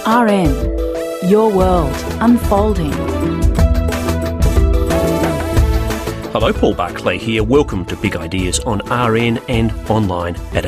RN, your world unfolding. Hello, Paul Barclay here. Welcome to Big Ideas on RN and online at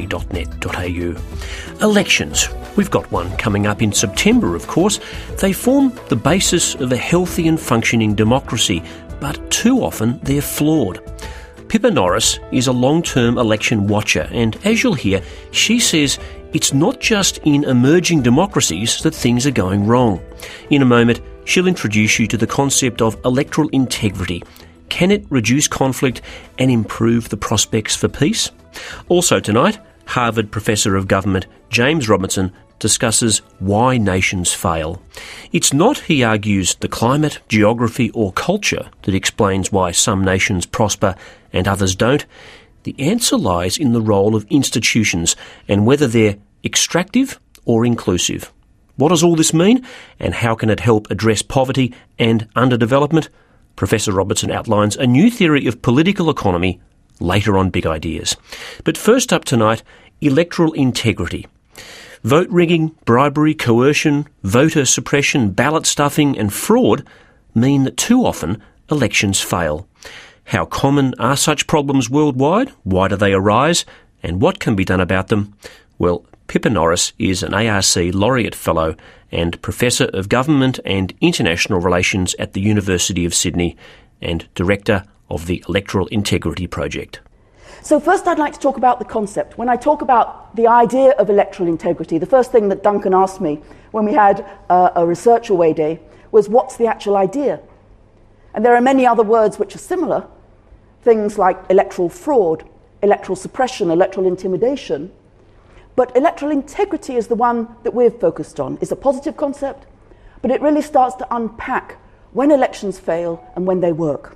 abc.net.au. Elections. We've got one coming up in September, of course. They form the basis of a healthy and functioning democracy, but too often they're flawed. Pippa Norris is a long-term election watcher, and as you'll hear, she says it's not just in emerging democracies that things are going wrong. In a moment, she'll introduce you to the concept of electoral integrity. Can it reduce conflict and improve the prospects for peace? Also tonight, Harvard Professor of Government James Robertson discusses why nations fail. It's not, he argues, the climate, geography or culture that explains why some nations prosper and others don't. The answer lies in the role of institutions and whether they're extractive or inclusive. What does all this mean, and how can it help address poverty and underdevelopment? Professor Robertson outlines a new theory of political economy later on Big Ideas. But first up tonight, electoral integrity. Vote rigging, bribery, coercion, voter suppression, ballot stuffing and fraud mean that too often elections fail. How common are such problems worldwide? Why do they arise? And what can be done about them? Well, Pippa Norris is an ARC Laureate Fellow and Professor of Government and International Relations at the University of Sydney and Director of the Electoral Integrity Project. So first I'd like to talk about the concept. When I talk about the idea of electoral integrity, the first thing that Duncan asked me when we had a research away day was, what's the actual idea? And there are many other words which are similar, things like electoral fraud, electoral suppression, electoral intimidation. But electoral integrity is the one that we've focused on. It's a positive concept, but it really starts to unpack when elections fail and when they work.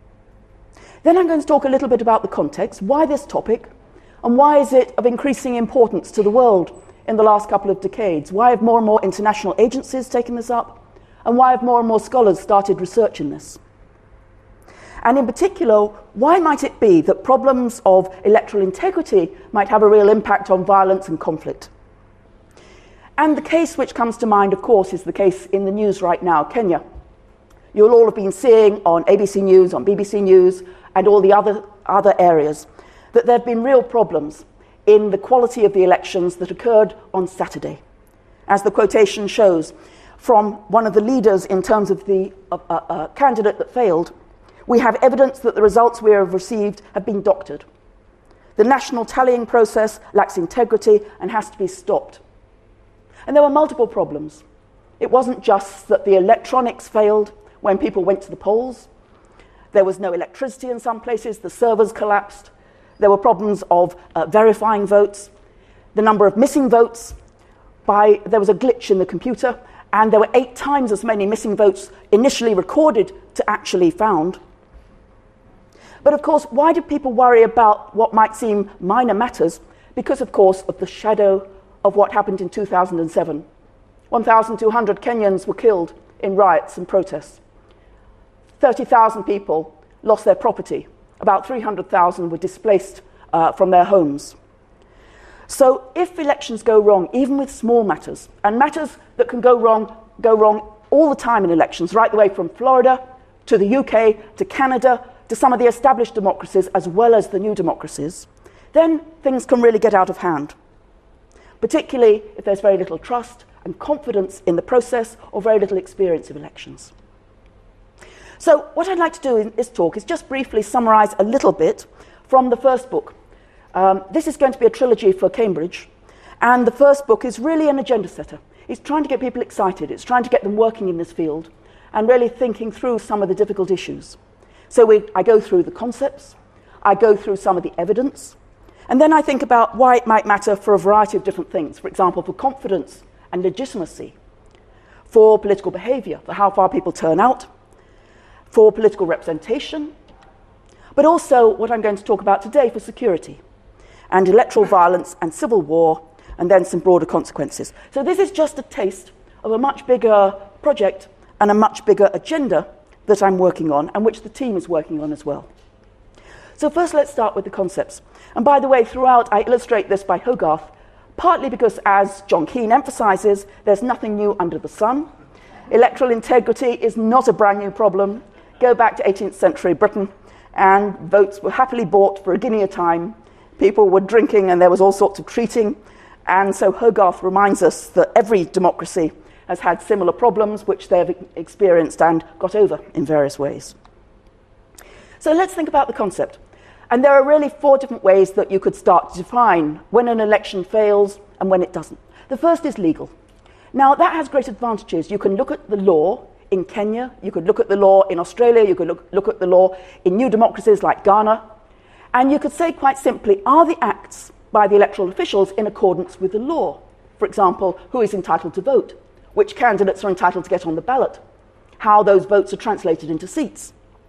Then I'm going to talk a little bit about the context, why this topic, and why is it of increasing importance to the world in the last couple of decades? Why have more and more international agencies taken this up? And why have more and more scholars started research in this? And in particular, why might it be that problems of electoral integrity might have a real impact on violence and conflict? And the case which comes to mind, of course, is the case in the news right now, Kenya. You'll all have been seeing on ABC News, on BBC News, and all the other areas, that there have been real problems in the quality of the elections that occurred on Saturday. As the quotation shows, from one of the leaders in terms of the candidate that failed, we have evidence that the results we have received have been doctored. The national tallying process lacks integrity and has to be stopped. And there were multiple problems. It wasn't just that the electronics failed when people went to the polls. There was no electricity in some places, the servers collapsed. There were problems of verifying votes, the number of missing votes. There was a glitch in the computer, and there were 8 times as many missing votes initially recorded to actually found. But of course, why do people worry about what might seem minor matters? Because, of course, of the shadow of what happened in 2007. 1,200 Kenyans were killed in riots and protests. 30,000 people lost their property. About 300,000 were displaced from their homes. So if elections go wrong, even with small matters, and matters that can go wrong all the time in elections, right the way from Florida to the UK to Canada to some of the established democracies as well as the new democracies, then things can really get out of hand, particularly if there's very little trust and confidence in the process or very little experience of elections. So what I'd like to do in this talk is just briefly summarise a little bit from the first book. This is going to be a trilogy for Cambridge, and the first book is really an agenda setter. It's trying to get people excited, it's trying to get them working in this field and really thinking through some of the difficult issues. So I go through the concepts, I go through some of the evidence, and then I think about why it might matter for a variety of different things. For example, for confidence and legitimacy, for political behaviour, for how far people turn out, for political representation, but also what I'm going to talk about today for security and electoral violence and civil war, and then some broader consequences. So this is just a taste of a much bigger project and a much bigger agenda that I'm working on and which the team is working on as well. So first let's start with the concepts. And by the way, throughout I illustrate this by Hogarth, partly because, as John Keane emphasises, there's nothing new under the sun. Electoral integrity is not a brand new problem. Go back to 18th century Britain, and votes were happily bought for a guinea a time. People were drinking, and there was all sorts of treating. And so Hogarth reminds us that every democracy has had similar problems, which they've experienced and got over in various ways. So let's think about the concept. And there are really 4 different ways that you could start to define when an election fails and when it doesn't. The first is legal. Now, that has great advantages. You can look at the law in Kenya, you could look at the law in Australia, you could look at the law in new democracies like Ghana, and you could say quite simply, are the acts by the electoral officials in accordance with the law? For example, who is entitled to vote? Which candidates are entitled to get on the ballot? How those votes are translated into seats?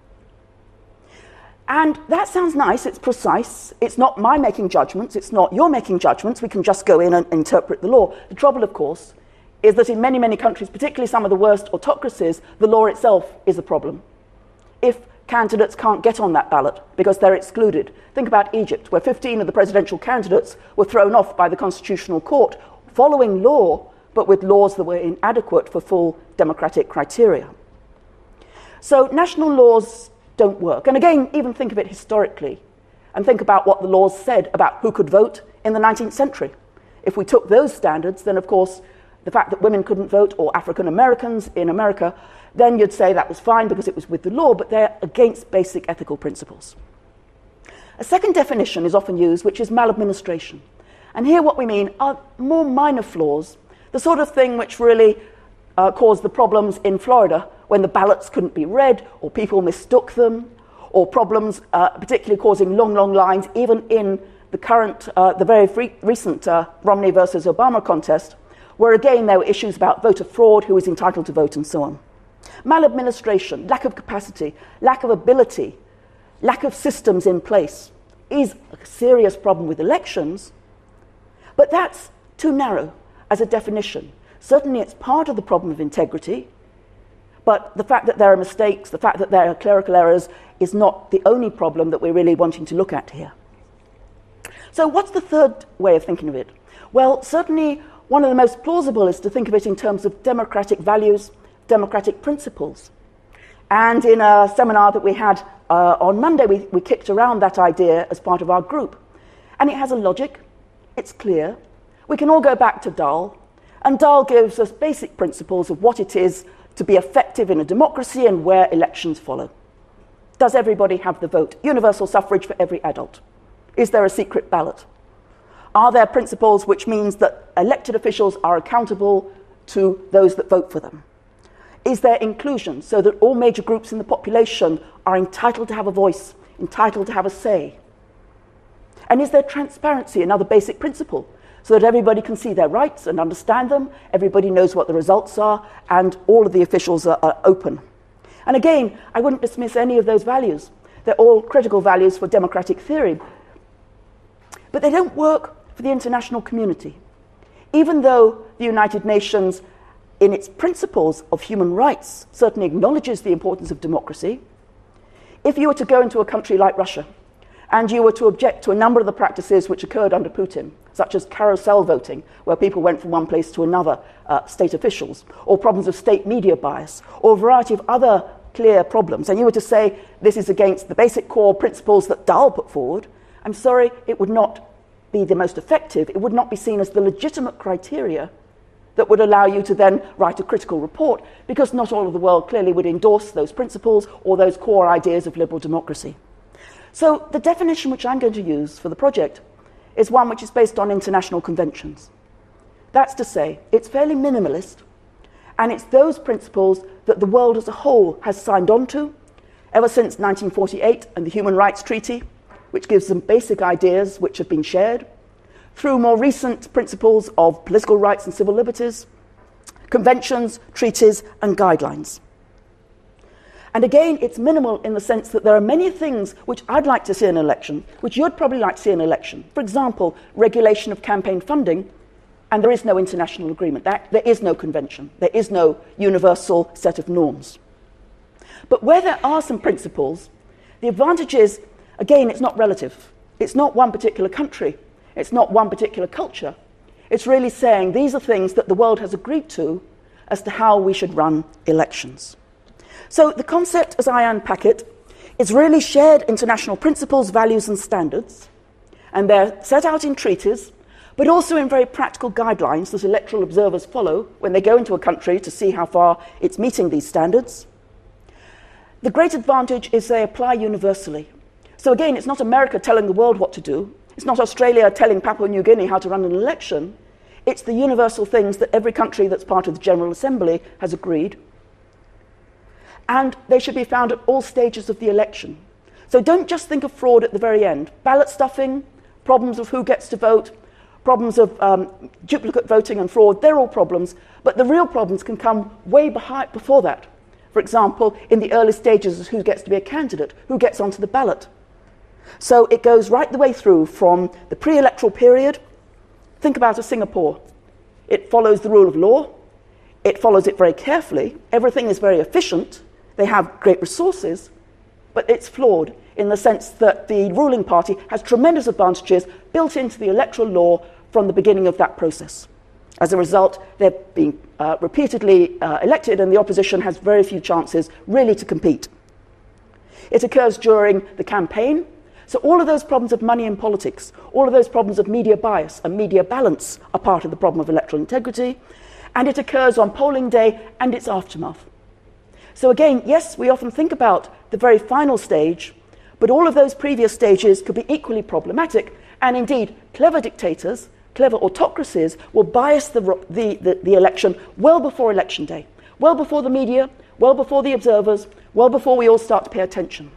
And that sounds nice, it's precise, it's not my making judgments, it's not your making judgments, we can just go in and interpret the law. The trouble, of course, is that in many, many countries, particularly some of the worst autocracies, the law itself is a problem. If candidates can't get on that ballot because they're excluded. Think about Egypt, where 15 of the presidential candidates were thrown off by the Constitutional Court, following law, but with laws that were inadequate for full democratic criteria. So national laws don't work. And again, even think of it historically, and think about what the laws said about who could vote in the 19th century. If we took those standards, then of course, the fact that women couldn't vote, or African Americans in America, then you'd say that was fine because it was with the law, but they're against basic ethical principles. A second definition is often used, which is maladministration. And here what we mean are more minor flaws, the sort of thing which really caused the problems in Florida when the ballots couldn't be read, or people mistook them, or problems particularly causing long, long lines, even in the current, the very recent Romney versus Obama contest, where again there were issues about voter fraud, who is entitled to vote, and so on. Maladministration, lack of capacity, lack of ability, lack of systems in place is a serious problem with elections, but that's too narrow as a definition. Certainly it's part of the problem of integrity, but the fact that there are mistakes, the fact that there are clerical errors is not the only problem that we're really wanting to look at here. So what's the third way of thinking of it? Well, certainly one of the most plausible is to think of it in terms of democratic values, democratic principles. And in a seminar that we had on Monday, we kicked around that idea as part of our group. And it has a logic, it's clear. We can all go back to Dahl, and Dahl gives us basic principles of what it is to be effective in a democracy and where elections follow. Does everybody have the vote? Universal suffrage for every adult. Is there a secret ballot? Are there principles which means that elected officials are accountable to those that vote for them? Is there inclusion so that all major groups in the population are entitled to have a voice, entitled to have a say? And is there transparency, another basic principle, so that everybody can see their rights and understand them, everybody knows what the results are, and all of the officials are open? And again, I wouldn't dismiss any of those values. They're all critical values for democratic theory. But they don't work for the international community. Even though the United Nations, in its principles of human rights, certainly acknowledges the importance of democracy, if you were to go into a country like Russia, and you were to object to a number of the practices which occurred under Putin, such as carousel voting, where people went from one place to another, state officials, or problems of state media bias, or a variety of other clear problems, and you were to say this is against the basic core principles that Dahl put forward, I'm sorry, it would not be the most effective, it would not be seen as the legitimate criteria that would allow you to then write a critical report, because not all of the world clearly would endorse those principles or those core ideas of liberal democracy. So the definition which I'm going to use for the project is one which is based on international conventions. That's to say, it's fairly minimalist, and it's those principles that the world as a whole has signed on to ever since 1948 and the Human Rights Treaty, which gives them basic ideas which have been shared, through more recent principles of political rights and civil liberties, conventions, treaties, and guidelines. And again, it's minimal in the sense that there are many things which I'd like to see in an election, which you'd probably like to see in an election. For example, regulation of campaign funding, and there is no international agreement. There is no convention. There is no universal set of norms. But where there are some principles, the advantage is, again, it's not relative. It's not one particular country. It's not one particular culture. It's really saying these are things that the world has agreed to as to how we should run elections. So the concept, as I unpack it, is really shared international principles, values and standards, and they're set out in treaties, but also in very practical guidelines that electoral observers follow when they go into a country to see how far it's meeting these standards. The great advantage is they apply universally. So again, it's not America telling the world what to do. It's not Australia telling Papua New Guinea how to run an election. It's the universal things that every country that's part of the General Assembly has agreed. And they should be found at all stages of the election. So don't just think of fraud at the very end. Ballot stuffing, problems of who gets to vote, problems of duplicate voting and fraud, they're all problems. But the real problems can come way before that. For example, in the early stages of who gets to be a candidate, who gets onto the ballot. So it goes right the way through from the pre-electoral period. Think about Singapore. It follows the rule of law. It follows it very carefully. Everything is very efficient. They have great resources, but it's flawed in the sense that the ruling party has tremendous advantages built into the electoral law from the beginning of that process. As a result, they're being repeatedly elected, and the opposition has very few chances really to compete. It occurs during the campaign. So all of those problems of money in politics, all of those problems of media bias and media balance are part of the problem of electoral integrity, and it occurs on polling day and its aftermath. So again, yes, we often think about the very final stage, but all of those previous stages could be equally problematic, and indeed, clever dictators, clever autocracies will bias the election well before election day, well before the media, well before the observers, well before we all start to pay attention.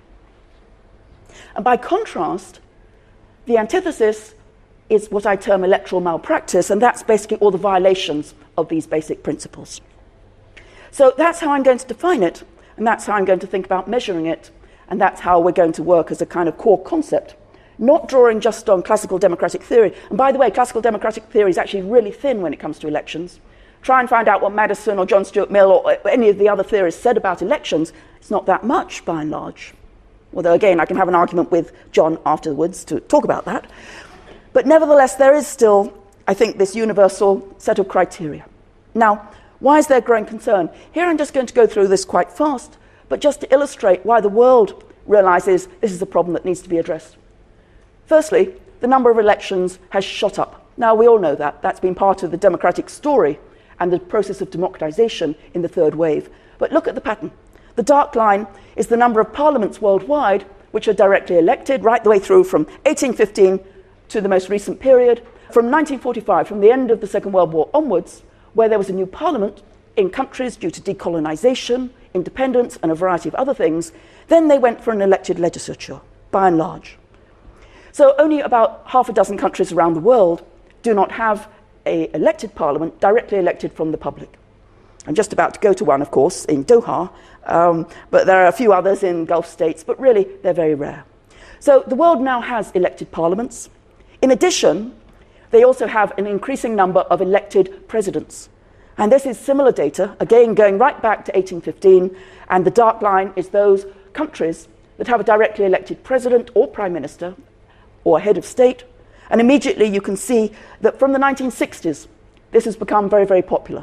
And by contrast, the antithesis is what I term electoral malpractice, and that's basically all the violations of these basic principles. So that's how I'm going to define it, and that's how I'm going to think about measuring it, and that's how we're going to work as a kind of core concept, not drawing just on classical democratic theory. And by the way, classical democratic theory is actually really thin when it comes to elections. Try and find out what Madison or John Stuart Mill or any of the other theorists said about elections. It's not that much, by and large. Although, again, I can have an argument with John afterwards to talk about that. But nevertheless, there is still, I think, this universal set of criteria. Now, why is there growing concern? Here I'm just going to go through this quite fast, but just to illustrate why the world realizes this is a problem that needs to be addressed. Firstly, the number of elections has shot up. Now, we all know that. That's been part of the democratic story and the process of democratization in the third wave. But look at the pattern. The dark line is the number of parliaments worldwide which are directly elected right the way through from 1815 to the most recent period. From 1945, from the end of the Second World War onwards, where there was a new parliament in countries due to decolonization, independence, and a variety of other things, then they went for an elected legislature, by and large. So only about half a dozen countries around the world do not have an elected parliament directly elected from the public. I'm just about to go to one, of course, in Doha, but there are a few others in Gulf states, but really they're very rare. So the world now has elected parliaments. In addition, they also have an increasing number of elected presidents. And this is similar data, again going right back to 1815, and the dark line is those countries that have a directly elected president or prime minister or head of state. And immediately you can see that from the 1960s, this has become very, very popular.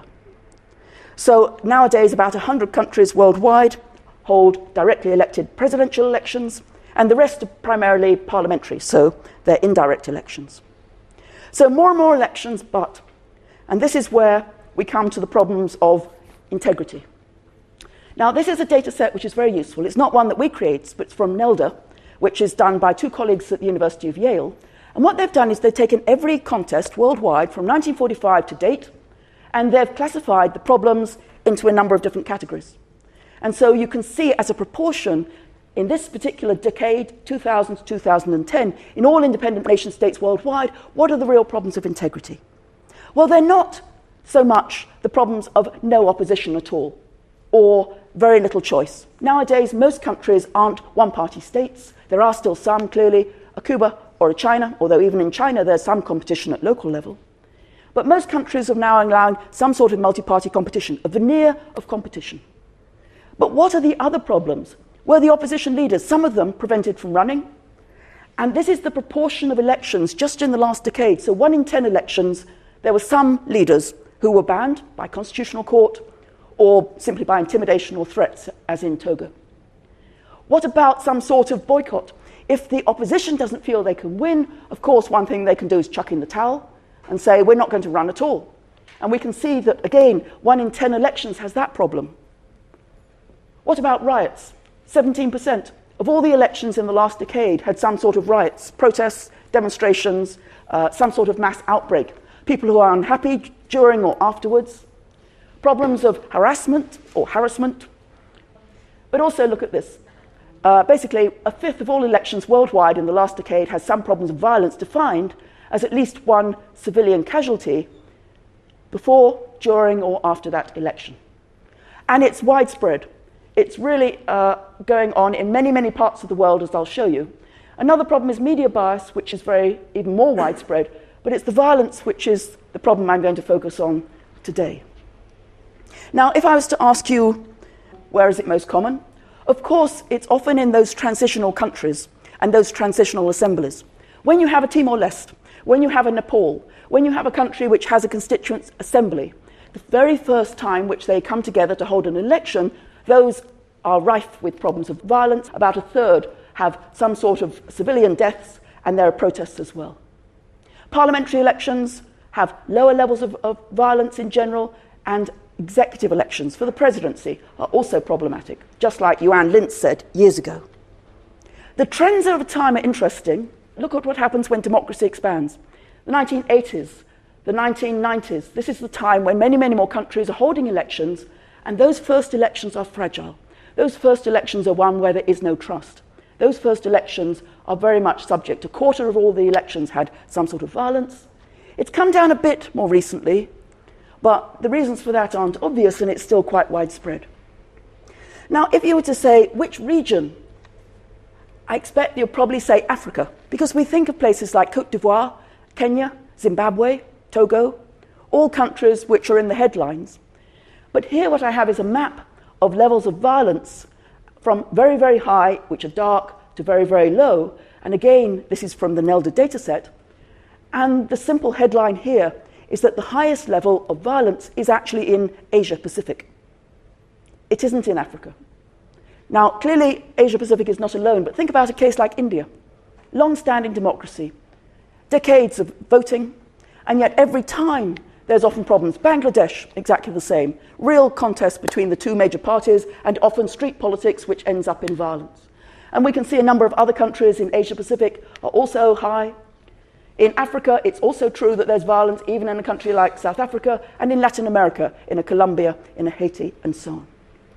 So nowadays, about 100 countries worldwide hold directly elected presidential elections, and the rest are primarily parliamentary, so they're indirect elections. So more and more elections, and this is where we come to the problems of integrity. Now, this is a data set which is very useful. It's not one that we create, but it's from NELDA, which is done by two colleagues at the University of Yale. And what they've done is they've taken every contest worldwide from 1945 to date, and they've classified the problems into a number of different categories. And so you can see as a proportion in this particular decade, 2000 to 2010, in all independent nation states worldwide, what are the real problems of integrity? Well, they're not so much the problems of no opposition at all, or very little choice. Nowadays, most countries aren't one-party states. There are still some, clearly, a Cuba or a China, although even in China there's some competition at local level. But most countries are now allowing some sort of multi-party competition, a veneer of competition. But what are the other problems? Were the opposition leaders, some of them prevented from running? And this is the proportion of elections just in the last decade. So 1 in 10 elections there were some leaders who were banned by constitutional court or simply by intimidation or threats, as in Togo. What about some sort of boycott? If the opposition doesn't feel they can win, of course, one thing they can do is chuck in the towel and say, we're not going to run at all. And we can see that, again, 1 in 10 elections has that problem. What about riots? 17% of all the elections in the last decade had some sort of riots, protests, demonstrations, some sort of mass outbreak. People who are unhappy during or afterwards. Problems of harassment or harassment. But also look at this. Basically, a fifth of all elections worldwide in the last decade has some problems of violence defined as at least one civilian casualty before, during, or after that election. And it's widespread. It's really going on in many, many parts of the world, as I'll show you. Another problem is media bias, which is even more widespread, but it's the violence which is the problem I'm going to focus on today. Now, if I was to ask you, where is it most common? Of course, it's often in those transitional countries and those transitional assemblies. When you have a Timor-Leste, when you have a Nepal, when you have a country which has a constituent assembly, the very first time which they come together to hold an election, those are rife with problems of violence. About a third have some sort of civilian deaths, and there are protests as well. Parliamentary elections have lower levels of violence in general, and executive elections for the presidency are also problematic, just like Johan Lintz said years ago. The trends over time are interesting. Look at what happens when democracy expands. The 1980s, the 1990s, this is the time when many, many more countries are holding elections, and those first elections are fragile. Those first elections are one where there is no trust. Those first elections are very much subject. A quarter of all the elections had some sort of violence. It's come down a bit more recently, but the reasons for that aren't obvious, and it's still quite widespread. Now, if you were to say which region, I expect you'll probably say Africa, because we think of places like Côte d'Ivoire, Kenya, Zimbabwe, Togo, all countries which are in the headlines. But here what I have is a map of levels of violence from very, very high, which are dark, to very, very low. And again, this is from the NELDA dataset. And the simple headline here is that the highest level of violence is actually in Asia-Pacific. It isn't in Africa. Now, clearly, Asia-Pacific is not alone, but think about a case like India. Long-standing democracy, decades of voting, and yet every time there's often problems. Bangladesh, exactly the same. Real contest between the two major parties, and often street politics, which ends up in violence. And we can see a number of other countries in Asia-Pacific are also high. In Africa, it's also true that there's violence, even in a country like South Africa, and in Latin America, in a Colombia, in a Haiti, and so on.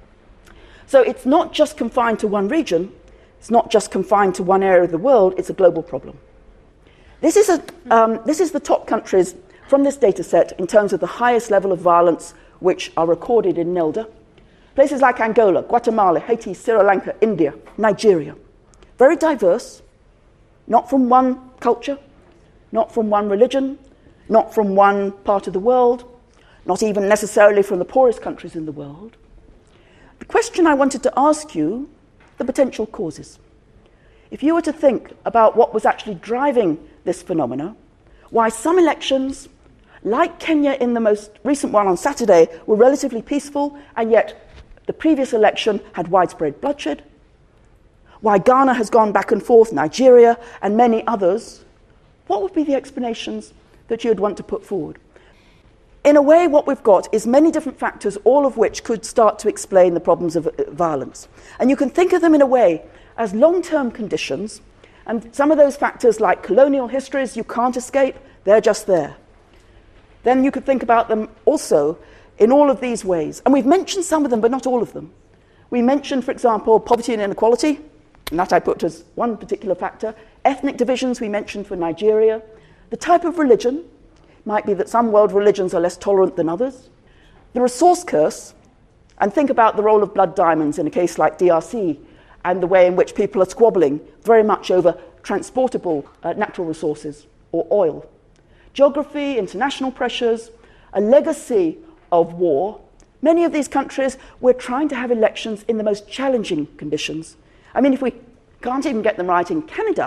So it's not just confined to one region. It's not just confined to one area of the world. It's a global problem. This is the top countries from this data set in terms of the highest level of violence which are recorded in NELDA. Places like Angola, Guatemala, Haiti, Sri Lanka, India, Nigeria. Very diverse, not from one culture, not from one religion, not from one part of the world, not even necessarily from the poorest countries in the world. The question I wanted to ask you, the potential causes. If you were to think about what was actually driving this phenomena, why some elections, like Kenya in the most recent one on Saturday, were relatively peaceful, and yet the previous election had widespread bloodshed, why Ghana has gone back and forth, Nigeria, and many others, what would be the explanations that you'd want to put forward? In a way, what we've got is many different factors, all of which could start to explain the problems of violence. And you can think of them in a way as long-term conditions, and some of those factors like colonial histories you can't escape, they're just there. Then you could think about them also in all of these ways. And we've mentioned some of them, but not all of them. We mentioned, for example, poverty and inequality, and that I put as one particular factor. Ethnic divisions we mentioned for Nigeria. The type of religion might be that some world religions are less tolerant than others. The resource curse, and think about the role of blood diamonds in a case like DRC, and the way in which people are squabbling very much over transportable natural resources or oil. Geography, international pressures, a legacy of war. Many of these countries, we're trying to have elections in the most challenging conditions. I mean, if we can't even get them right in Canada,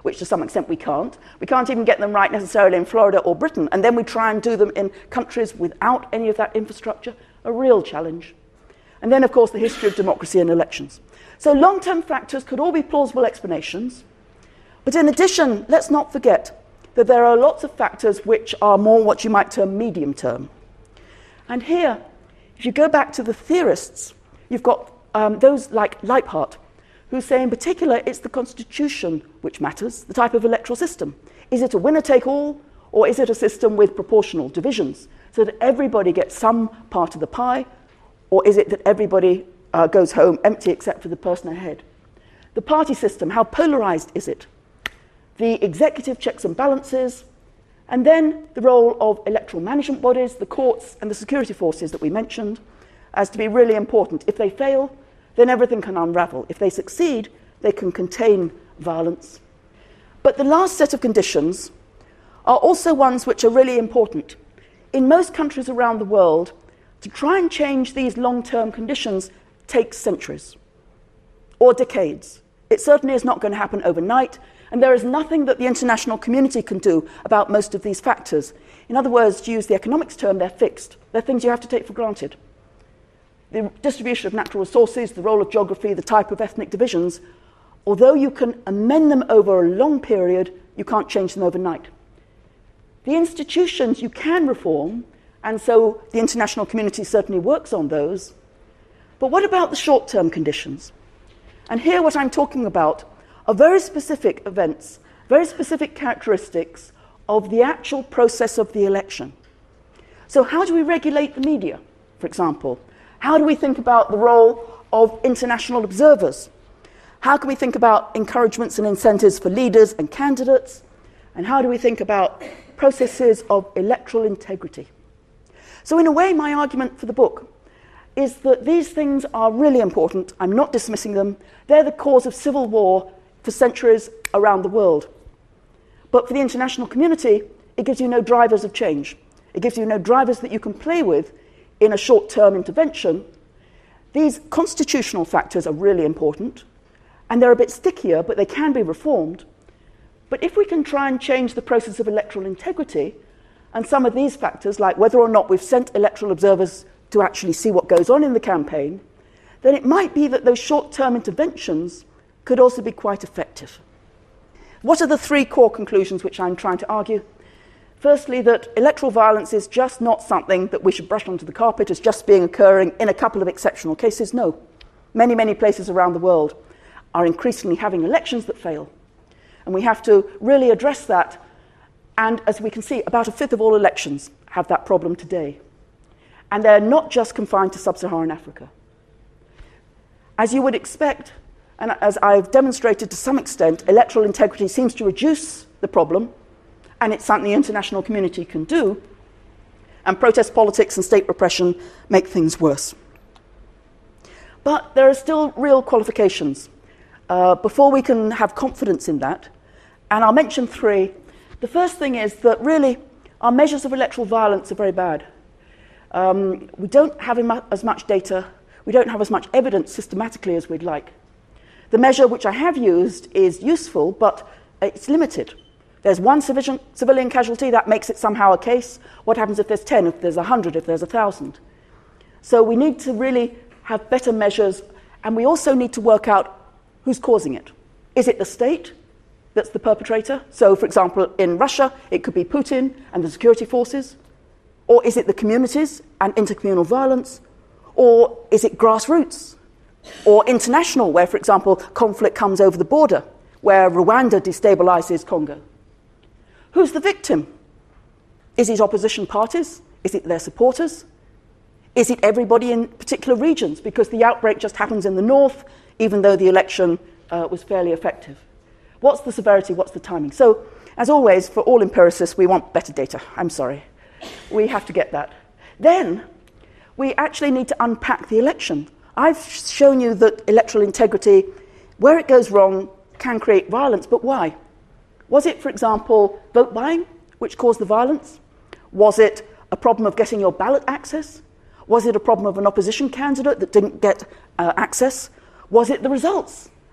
which to some extent we can't. We can't even get them right necessarily in Florida or Britain, and then we try and do them in countries without any of that infrastructure, a real challenge. And then, of course, the history of democracy and elections. So long-term factors could all be plausible explanations, but in addition, let's not forget that there are lots of factors which are more what you might term medium-term. And here, if you go back to the theorists, you've got those like Leiphart, who say in particular it's the constitution which matters, the type of electoral system. Is it a winner-take-all, or is it a system with proportional divisions, so that everybody gets some part of the pie, or is it that everybody goes home empty except for the person ahead? The party system, how polarized is it? The executive checks and balances, and then the role of electoral management bodies, the courts and the security forces that we mentioned, as to be really important. If they fail, then everything can unravel. If they succeed, they can contain violence. But the last set of conditions are also ones which are really important. In most countries around the world, to try and change these long-term conditions takes centuries or decades. It certainly is not going to happen overnight, and there is nothing that the international community can do about most of these factors. In other words, to use the economics term, they're fixed. They're things you have to take for granted. The distribution of natural resources, the role of geography, the type of ethnic divisions, although you can amend them over a long period, you can't change them overnight. The institutions you can reform, and so the international community certainly works on those. But what about the short-term conditions? And here what I'm talking about are very specific events, very specific characteristics of the actual process of the election. So how do we regulate the media, for example? How do we think about the role of international observers? How can we think about encouragements and incentives for leaders and candidates? And how do we think about processes of electoral integrity? So in a way, my argument for the book is that these things are really important. I'm not dismissing them. They're the cause of civil war for centuries around the world. But for the international community, it gives you no drivers of change. It gives you no drivers that you can play with in a short-term intervention. These constitutional factors are really important, and they're a bit stickier, but they can be reformed. But if we can try and change the process of electoral integrity, and some of these factors, like whether or not we've sent electoral observers to actually see what goes on in the campaign, then it might be that those short-term interventions could also be quite effective. What are the three core conclusions which I'm trying to argue? Firstly, that electoral violence is just not something that we should brush under the carpet as just being occurring in a couple of exceptional cases. No. Many, many places around the world are increasingly having elections that fail. And we have to really address that. And as we can see, about a fifth of all elections have that problem today. And they're not just confined to sub-Saharan Africa. As you would expect, and as I've demonstrated to some extent, electoral integrity seems to reduce the problem, and it's something the international community can do, and protest politics and state repression make things worse. But there are still real qualifications before we can have confidence in that, and I'll mention three. The first thing is that really our measures of electoral violence are very bad. We don't have as much data, we don't have as much evidence systematically as we'd like. The measure which I have used is useful, but it's limited. There's one civilian casualty, that makes it somehow a case. What happens if there's 10, if there's 100, if there's 1,000? So we need to really have better measures, and we also need to work out who's causing it. Is it the state that's the perpetrator? So, for example, in Russia, it could be Putin and the security forces. Or is it the communities and intercommunal violence? Or is it grassroots? Or international, where, for example, conflict comes over the border, where Rwanda destabilizes Congo? Who's the victim? Is it opposition parties? Is it their supporters? Is it everybody in particular regions? Because the outbreak just happens in the north, even though the election was fairly effective. What's the severity? What's the timing? So, as always, for all empiricists, we want better data. I'm sorry. We have to get that. Then, we actually need to unpack the election. I've shown you that electoral integrity, where it goes wrong, can create violence, but why? Was it, for example, vote buying, which caused the violence? Was it a problem of getting your ballot access? Was it a problem of an opposition candidate that didn't get access? Was it the results?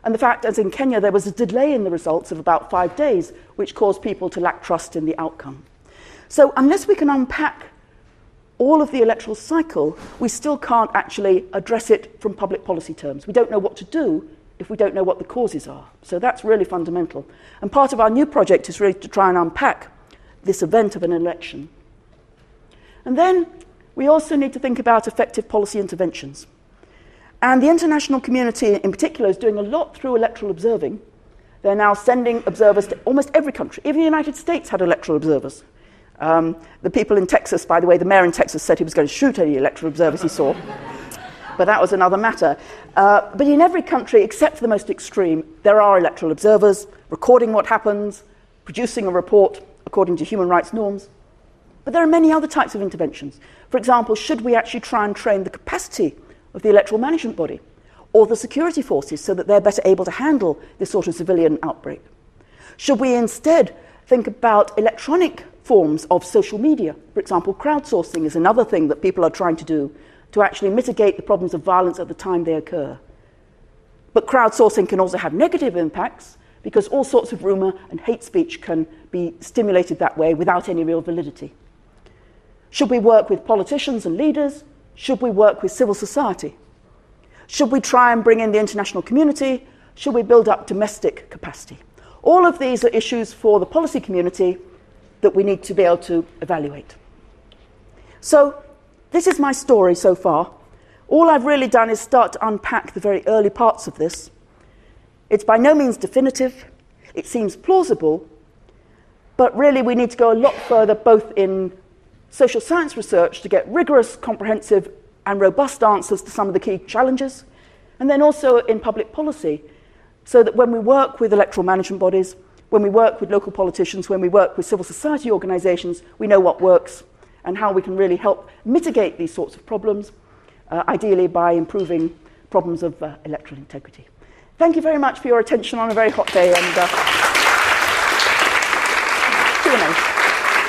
And the fact, as in Kenya, there was a delay in the results of about 5 days, which caused people to lack trust in the outcome. So unless we can unpack all of the electoral cycle, we still can't actually address it from public policy terms. We don't know what to do if we don't know what the causes are. So that's really fundamental. And part of our new project is really to try and unpack this event of an election. And then we also need to think about effective policy interventions. And the international community in particular is doing a lot through electoral observing. They're now sending observers to almost every country. Even the United States had electoral observers. The people in Texas, by the way, the mayor in Texas said he was going to shoot any electoral observers he saw. But that was another matter. But in every country, except for the most extreme, there are electoral observers recording what happens, producing a report according to human rights norms. But there are many other types of interventions. For example, should we actually try and train the capacity of the electoral management body or the security forces so that they're better able to handle this sort of civilian outbreak? Should we instead think about electronic forms of social media? For example, crowdsourcing is another thing that people are trying to do to actually mitigate the problems of violence at the time they occur. But crowdsourcing can also have negative impacts because all sorts of rumour and hate speech can be stimulated that way without any real validity. Should we work with politicians and leaders? Should we work with civil society? Should we try and bring in the international community? Should we build up domestic capacity? All of these are issues for the policy community that we need to be able to evaluate. So this is my story so far. All I've really done is start to unpack the very early parts of this. It's by no means definitive. It seems plausible. But really we need to go a lot further, both in social science research to get rigorous, comprehensive and robust answers to some of the key challenges, and then also in public policy, so that when we work with electoral management bodies, when we work with local politicians, when we work with civil society organisations, we know what works and how we can really help mitigate these sorts of problems, ideally by improving problems of electoral integrity. Thank you very much for your attention on a very hot day, and Q&A.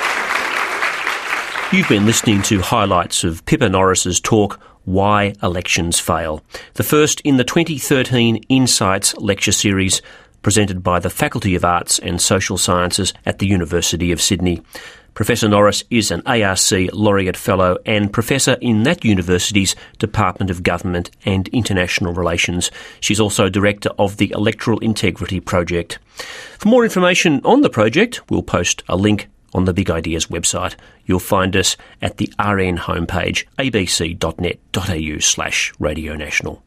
You've been listening to highlights of Pippa Norris's talk, Why Elections Fail, the first in the 2013 Insights lecture series presented by the Faculty of Arts and Social Sciences at the University of Sydney. Professor Norris is an ARC Laureate Fellow and Professor in that university's Department of Government and International Relations. She's also Director of the Electoral Integrity Project. For more information on the project, we'll post a link on the Big Ideas website. You'll find us at the RN homepage, abc.net.au/Radio National.